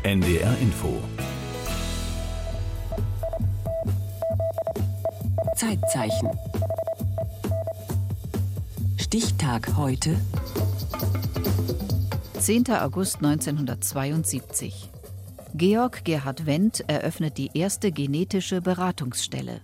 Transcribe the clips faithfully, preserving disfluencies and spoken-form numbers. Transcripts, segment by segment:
N D R Info. Zeitzeichen. Stichtag heute. zehnter August neunzehnhundertzweiundsiebzig. Georg Gerhard Wendt eröffnet die erste genetische Beratungsstelle.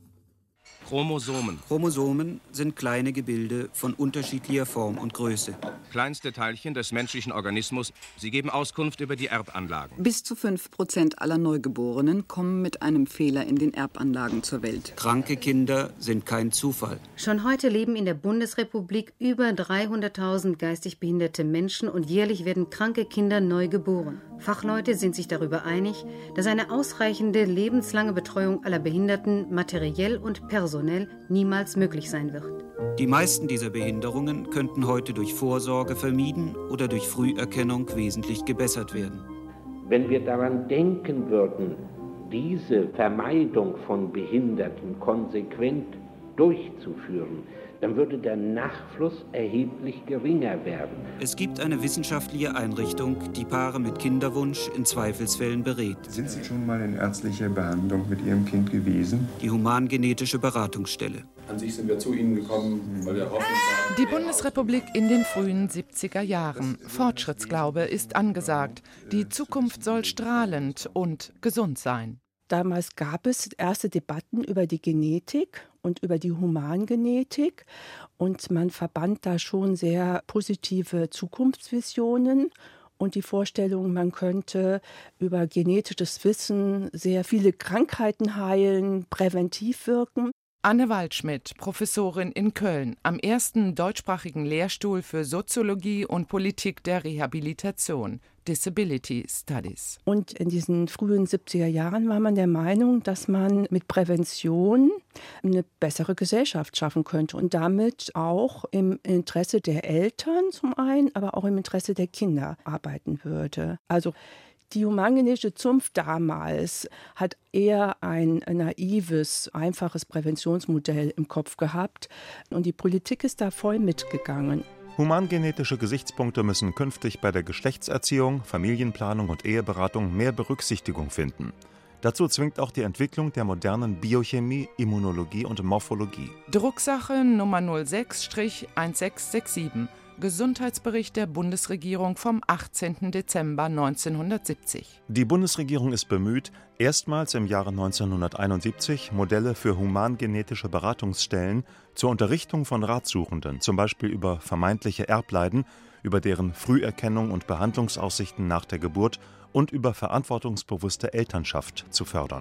Chromosomen. Chromosomen sind kleine Gebilde von unterschiedlicher Form und Größe. Kleinste Teilchen des menschlichen Organismus. Sie geben Auskunft über die Erbanlagen. Bis zu fünf Prozent aller Neugeborenen kommen mit einem Fehler in den Erbanlagen zur Welt. Kranke Kinder sind kein Zufall. Schon heute leben in der Bundesrepublik über dreihunderttausend geistig behinderte Menschen und jährlich werden kranke Kinder neu geboren. Fachleute sind sich darüber einig, dass eine ausreichende lebenslange Betreuung aller Behinderten materiell und personell niemals möglich sein wird. Die meisten dieser Behinderungen könnten heute durch Vorsorge vermieden oder durch Früherkennung wesentlich gebessert werden. Wenn wir daran denken würden, diese Vermeidung von Behinderten konsequent durchzuführen, dann würde der Nachfluss erheblich geringer werden. Es gibt eine wissenschaftliche Einrichtung, die Paare mit Kinderwunsch in Zweifelsfällen berät. Sind Sie schon mal in ärztlicher Behandlung mit Ihrem Kind gewesen? Die Humangenetische Beratungsstelle. An sich sind wir zu Ihnen gekommen, weil wir hoffen. Die Bundesrepublik in den frühen siebziger Jahren. Fortschrittsglaube ist angesagt. Die Zukunft soll strahlend und gesund sein. Damals gab es erste Debatten über die Genetik und über die Humangenetik. Und man verband da schon sehr positive Zukunftsvisionen und die Vorstellung, man könnte über genetisches Wissen sehr viele Krankheiten heilen, präventiv wirken. Anne Waldschmidt, Professorin in Köln, am ersten deutschsprachigen Lehrstuhl für Soziologie und Politik der Rehabilitation, Disability Studies. Und in diesen frühen siebziger Jahren war man der Meinung, dass man mit Prävention eine bessere Gesellschaft schaffen könnte und damit auch im Interesse der Eltern zum einen, aber auch im Interesse der Kinder arbeiten würde. Also die humangenetische Zunft damals hat eher ein naives, einfaches Präventionsmodell im Kopf gehabt und die Politik ist da voll mitgegangen. Humangenetische Gesichtspunkte müssen künftig bei der Geschlechtserziehung, Familienplanung und Eheberatung mehr Berücksichtigung finden. Dazu zwingt auch die Entwicklung der modernen Biochemie, Immunologie und Morphologie. Drucksache Nummer null sechs eins sechs sechs sieben. Gesundheitsbericht der Bundesregierung vom achtzehnten Dezember neunzehnhundertsiebzig. Die Bundesregierung ist bemüht, erstmals im Jahre neunzehnhunderteinundsiebzig Modelle für humangenetische Beratungsstellen zur Unterrichtung von Ratsuchenden, zum Beispiel über vermeintliche Erbleiden, über deren Früherkennung und Behandlungsaussichten nach der Geburt und über verantwortungsbewusste Elternschaft zu fördern.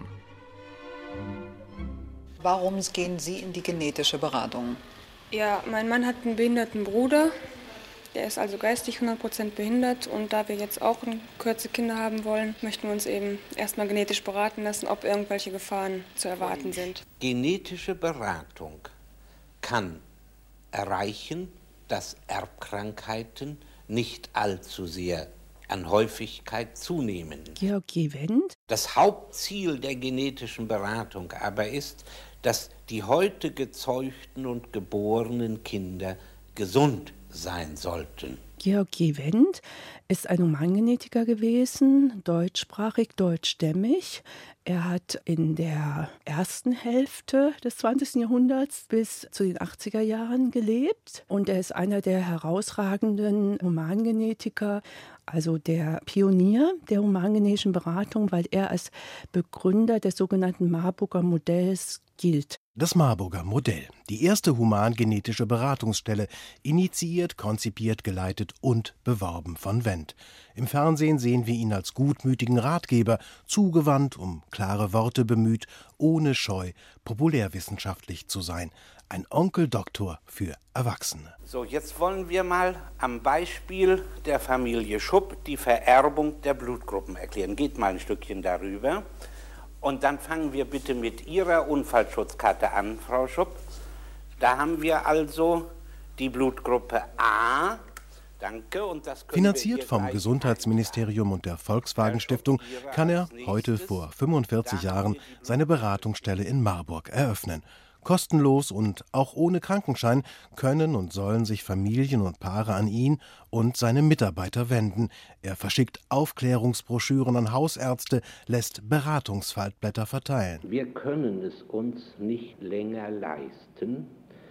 Warum gehen Sie in die genetische Beratung? Ja, mein Mann hat einen behinderten Bruder. Der ist also geistig hundert Prozent behindert und da wir jetzt auch in Kürze Kinder haben wollen, möchten wir uns eben erstmal genetisch beraten lassen, ob irgendwelche Gefahren zu erwarten sind. Genetische Beratung kann erreichen, dass Erbkrankheiten nicht allzu sehr an Häufigkeit zunehmen. Georg G. Wendt. Das Hauptziel der genetischen Beratung aber ist, dass die heute gezeugten und geborenen Kinder gesund sein sollten. Georg G. Wendt ist ein Humangenetiker gewesen, deutschsprachig, deutschstämmig. Er hat in der ersten Hälfte des zwanzigsten Jahrhunderts bis zu den achtziger Jahren gelebt und er ist einer der herausragenden Humangenetiker, also der Pionier der humangenetischen Beratung, weil er als Begründer des sogenannten Marburger Modells gilt. Das Marburger Modell, die erste humangenetische Beratungsstelle, initiiert, konzipiert, geleitet und beworben von Wendt. Im Fernsehen sehen wir ihn als gutmütigen Ratgeber, zugewandt, um klare Worte bemüht, ohne Scheu, populärwissenschaftlich zu sein. Ein Onkel Doktor für Erwachsene. So, jetzt wollen wir mal am Beispiel der Familie Schupp die Vererbung der Blutgruppen erklären. Geht mal ein Stückchen darüber. Und dann fangen wir bitte mit Ihrer Unfallschutzkarte an, Frau Schupp. Da haben wir also die Blutgruppe A. Danke. Und das Finanziert vom Gesundheitsministerium und der Volkswagen Stiftung kann er heute vor fünfundvierzig Jahren seine Beratungsstelle in Marburg eröffnen. Kostenlos und auch ohne Krankenschein können und sollen sich Familien und Paare an ihn und seine Mitarbeiter wenden. Er verschickt Aufklärungsbroschüren an Hausärzte, lässt Beratungsfaltblätter verteilen. Wir können es uns nicht länger leisten,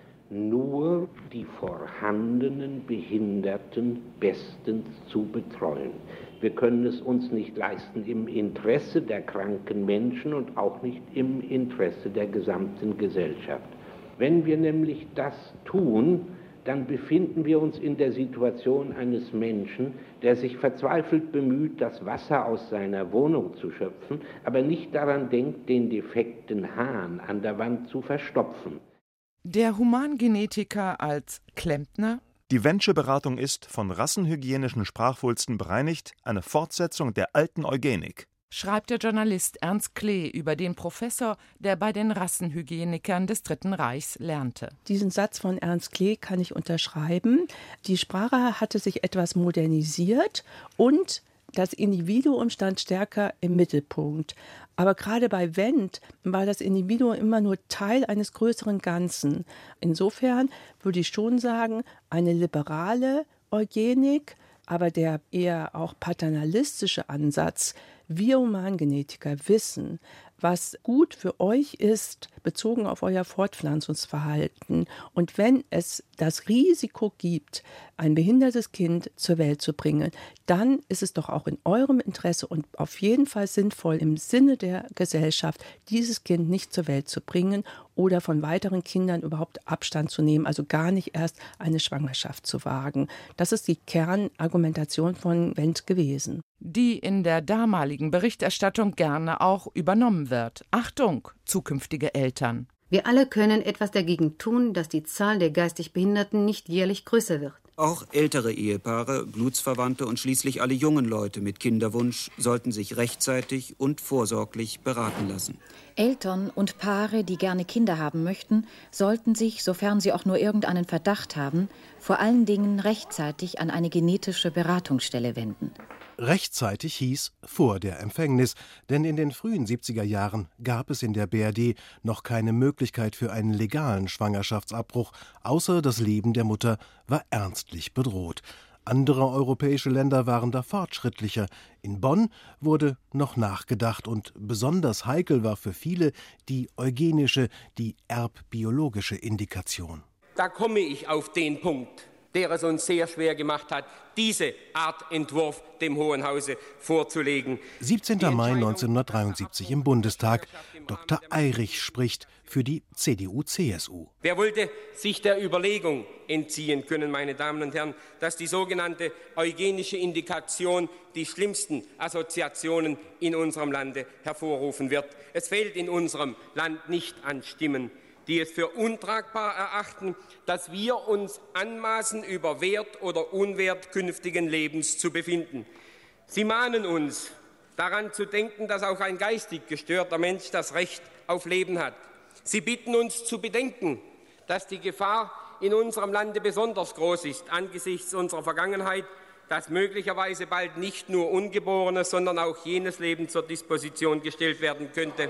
nur die vorhandenen Behinderten bestens zu betreuen. Wir können es uns nicht leisten im Interesse der kranken Menschen und auch nicht im Interesse der gesamten Gesellschaft. Wenn wir nämlich das tun, dann befinden wir uns in der Situation eines Menschen, der sich verzweifelt bemüht, das Wasser aus seiner Wohnung zu schöpfen, aber nicht daran denkt, den defekten Hahn an der Wand zu verstopfen. Der Humangenetiker als Klempner? Die Wendtsche Beratung ist, von rassenhygienischen Sprachwulsten bereinigt, eine Fortsetzung der alten Eugenik. Schreibt der Journalist Ernst Klee über den Professor, der bei den Rassenhygienikern des Dritten Reichs lernte. Diesen Satz von Ernst Klee kann ich unterschreiben. Die Sprache hatte sich etwas modernisiert und das Individuum stand stärker im Mittelpunkt. Aber gerade bei Wendt war das Individuum immer nur Teil eines größeren Ganzen. Insofern würde ich schon sagen, eine liberale Eugenik, aber der eher auch paternalistische Ansatz, wir Humangenetiker wissen, was gut für euch ist, bezogen auf euer Fortpflanzungsverhalten. Und wenn es das Risiko gibt, ein behindertes Kind zur Welt zu bringen, dann ist es doch auch in eurem Interesse und auf jeden Fall sinnvoll im Sinne der Gesellschaft, dieses Kind nicht zur Welt zu bringen oder von weiteren Kindern überhaupt Abstand zu nehmen, also gar nicht erst eine Schwangerschaft zu wagen. Das ist die Kernargumentation von Wendt gewesen. Die in der damaligen Berichterstattung gerne auch übernommen wird. Achtung, zukünftige Eltern. Wir alle können etwas dagegen tun, dass die Zahl der geistig Behinderten nicht jährlich größer wird. Auch ältere Ehepaare, Blutsverwandte und schließlich alle jungen Leute mit Kinderwunsch sollten sich rechtzeitig und vorsorglich beraten lassen. Eltern und Paare, die gerne Kinder haben möchten, sollten sich, sofern sie auch nur irgendeinen Verdacht haben, vor allen Dingen rechtzeitig an eine genetische Beratungsstelle wenden. Rechtzeitig hieß vor der Empfängnis, denn in den frühen siebziger Jahren gab es in der B R D noch keine Möglichkeit für einen legalen Schwangerschaftsabbruch, außer das Leben der Mutter war ernstlich bedroht. Andere europäische Länder waren da fortschrittlicher. In Bonn wurde noch nachgedacht und besonders heikel war für viele die eugenische, die erbbiologische Indikation. Da komme ich auf den Punkt, der es uns sehr schwer gemacht hat, diese Art Entwurf dem Hohen Hause vorzulegen. siebzehnten Mai neunzehnhundertdreiundsiebzig im Bundestag. Doktor Eirich spricht für die C D U C S U. Wer wollte sich der Überlegung entziehen können, meine Damen und Herren, dass die sogenannte eugenische Indikation die schlimmsten Assoziationen in unserem Lande hervorrufen wird? Es fehlt in unserem Land nicht an Stimmen, die es für untragbar erachten, dass wir uns anmaßen, über Wert oder Unwert künftigen Lebens zu befinden. Sie mahnen uns, daran zu denken, dass auch ein geistig gestörter Mensch das Recht auf Leben hat. Sie bitten uns zu bedenken, dass die Gefahr in unserem Lande besonders groß ist, angesichts unserer Vergangenheit, dass möglicherweise bald nicht nur Ungeborenes, sondern auch jenes Leben zur Disposition gestellt werden könnte,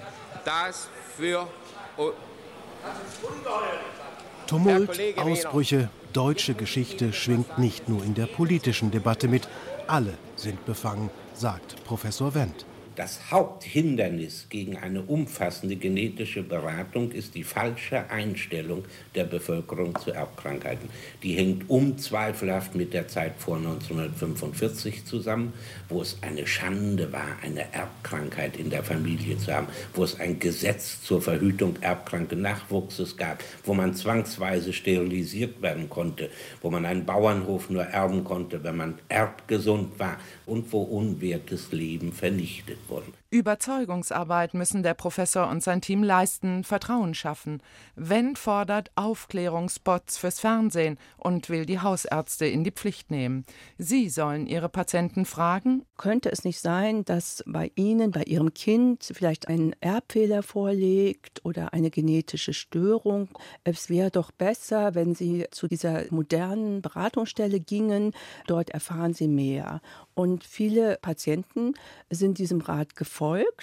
das für... Tumult, Ausbrüche, deutsche Geschichte schwingt nicht nur in der politischen Debatte mit. Alle sind befangen, sagt Professor Wendt. Das Haupthindernis gegen eine umfassende genetische Beratung ist die falsche Einstellung der Bevölkerung zu Erbkrankheiten. Die hängt unzweifelhaft mit der Zeit vor neunzehnhundertfünfundvierzig zusammen, wo es eine Schande war, eine Erbkrankheit in der Familie zu haben, wo es ein Gesetz zur Verhütung erbkranken Nachwuchses gab, wo man zwangsweise sterilisiert werden konnte, wo man einen Bauernhof nur erben konnte, wenn man erbgesund war und wo unwertes Leben vernichtet wurden. Überzeugungsarbeit müssen der Professor und sein Team leisten, Vertrauen schaffen. Wendt fordert Aufklärungsspots fürs Fernsehen und will die Hausärzte in die Pflicht nehmen. Sie sollen ihre Patienten fragen: Könnte es nicht sein, dass bei Ihnen, bei Ihrem Kind vielleicht ein Erbfehler vorliegt oder eine genetische Störung? Es wäre doch besser, wenn Sie zu dieser modernen Beratungsstelle gingen. Dort erfahren Sie mehr. Und viele Patienten sind diesem Rat gefolgt.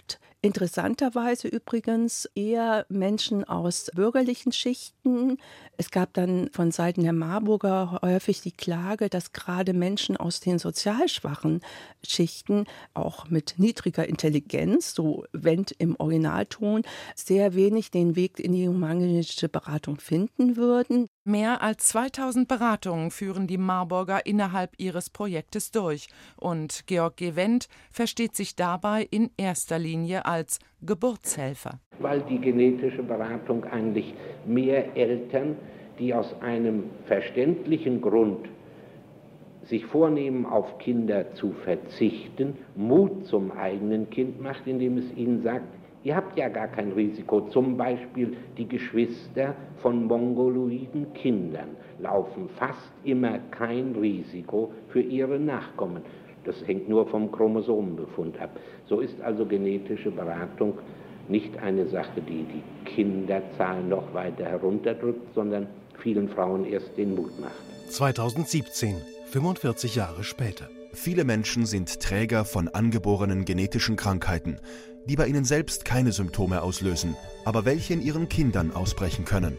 Interessanterweise übrigens eher Menschen aus bürgerlichen Schichten. Es gab dann von Seiten der Marburger häufig die Klage, dass gerade Menschen aus den sozial schwachen Schichten, auch mit niedriger Intelligenz, so Wendt im Originalton, sehr wenig den Weg in die humangenetische Beratung finden würden. Mehr als zweitausend Beratungen führen die Marburger innerhalb ihres Projektes durch. Und Georg G. Wendt versteht sich dabei in erster Linie als Geburtshelfer. Weil die genetische Beratung eigentlich mehr Eltern, die aus einem verständlichen Grund sich vornehmen, auf Kinder zu verzichten, Mut zum eigenen Kind macht, indem es ihnen sagt, ihr habt ja gar kein Risiko. Zum Beispiel die Geschwister von mongoloiden Kindern laufen fast immer kein Risiko für ihre Nachkommen. Das hängt nur vom Chromosomenbefund ab. So ist also genetische Beratung nicht eine Sache, die die Kinderzahl noch weiter herunterdrückt, sondern vielen Frauen erst den Mut macht. zweitausendsiebzehn, fünfundvierzig Jahre später. Viele Menschen sind Träger von angeborenen genetischen Krankheiten, die bei ihnen selbst keine Symptome auslösen, aber welche in ihren Kindern ausbrechen können.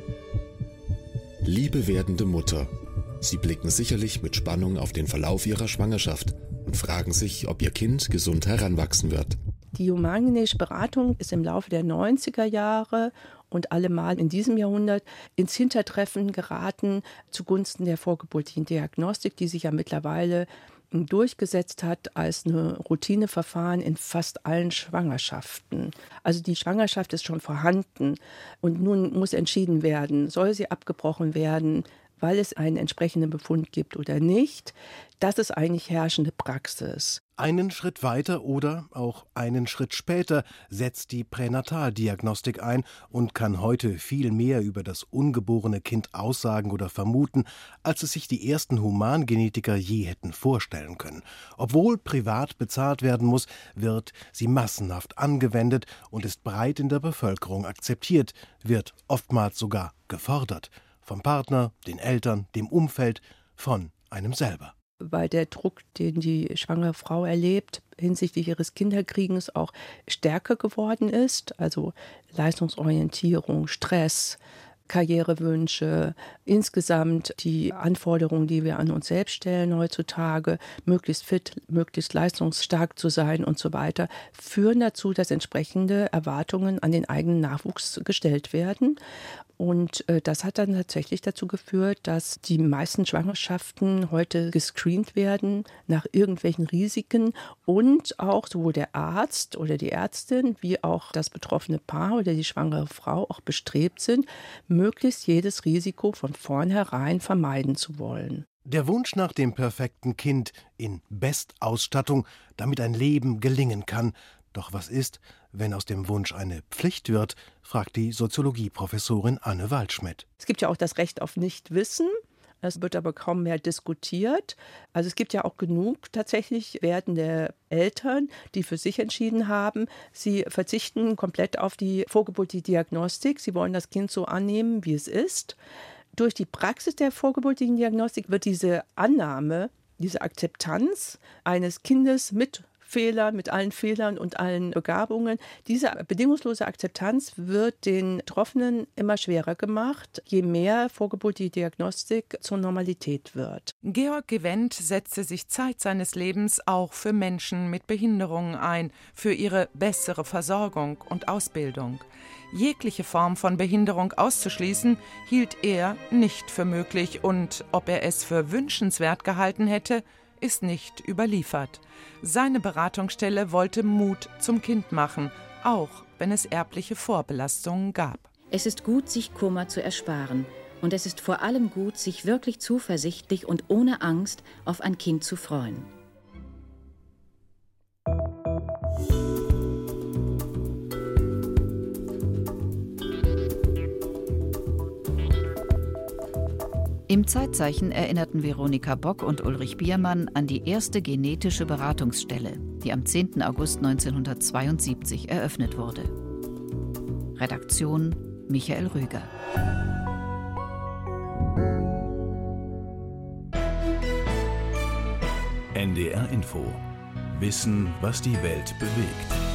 Liebe werdende Mutter, Sie blicken sicherlich mit Spannung auf den Verlauf Ihrer Schwangerschaft und fragen sich, ob Ihr Kind gesund heranwachsen wird. Die humangenetische Beratung ist im Laufe der neunziger Jahre und allemal in diesem Jahrhundert ins Hintertreffen geraten zugunsten der vorgeburtlichen Diagnostik, die sich ja mittlerweile durchgesetzt hat als eine Routineverfahren in fast allen Schwangerschaften. Also die Schwangerschaft ist schon vorhanden und nun muss entschieden werden, soll sie abgebrochen werden, weil es einen entsprechenden Befund gibt oder nicht. Das ist eigentlich herrschende Praxis. Einen Schritt weiter oder auch einen Schritt später setzt die Pränataldiagnostik ein und kann heute viel mehr über das ungeborene Kind aussagen oder vermuten, als es sich die ersten Humangenetiker je hätten vorstellen können. Obwohl privat bezahlt werden muss, wird sie massenhaft angewendet und ist breit in der Bevölkerung akzeptiert, wird oftmals sogar gefordert. Vom Partner, den Eltern, dem Umfeld, von einem selber. Weil der Druck, den die schwangere Frau erlebt, hinsichtlich ihres Kinderkriegens auch stärker geworden ist. Also Leistungsorientierung, Stress, Karrierewünsche, insgesamt die Anforderungen, die wir an uns selbst stellen heutzutage, möglichst fit, möglichst leistungsstark zu sein und so weiter, führen dazu, dass entsprechende Erwartungen an den eigenen Nachwuchs gestellt werden. Und äh, das hat dann tatsächlich dazu geführt, dass die meisten Schwangerschaften heute gescreent werden nach irgendwelchen Risiken und auch sowohl der Arzt oder die Ärztin wie auch das betroffene Paar oder die schwangere Frau auch bestrebt sind, möglichst jedes Risiko von vornherein vermeiden zu wollen. Der Wunsch nach dem perfekten Kind in Bestausstattung, damit ein Leben gelingen kann. Doch was ist, wenn aus dem Wunsch eine Pflicht wird, fragt die Soziologieprofessorin Anne Waldschmidt. Es gibt ja auch das Recht auf Nichtwissen. Das wird aber kaum mehr diskutiert. Also es gibt ja auch genug tatsächlich werdende Eltern, die für sich entschieden haben, sie verzichten komplett auf die vorgeburtliche Diagnostik. Sie wollen das Kind so annehmen, wie es ist. Durch die Praxis der vorgeburtlichen Diagnostik wird diese Annahme, diese Akzeptanz eines Kindes mit Fehler, mit allen Fehlern und allen Begabungen. Diese bedingungslose Akzeptanz wird den Betroffenen immer schwerer gemacht, je mehr vorgeburtliche Diagnostik zur Normalität wird. Georg G. Wendt setzte sich Zeit seines Lebens auch für Menschen mit Behinderungen ein, für ihre bessere Versorgung und Ausbildung. Jegliche Form von Behinderung auszuschließen, hielt er nicht für möglich und ob er es für wünschenswert gehalten hätte, ist nicht überliefert. Seine Beratungsstelle wollte Mut zum Kind machen, auch wenn es erbliche Vorbelastungen gab. Es ist gut, sich Kummer zu ersparen. Und es ist vor allem gut, sich wirklich zuversichtlich und ohne Angst auf ein Kind zu freuen. Im Zeitzeichen erinnerten Veronika Bock und Ulrich Biermann an die erste genetische Beratungsstelle, die am zehnten August neunzehnhundertzweiundsiebzig eröffnet wurde. Redaktion Michael Rüger. N D R Info. Wissen, was die Welt bewegt.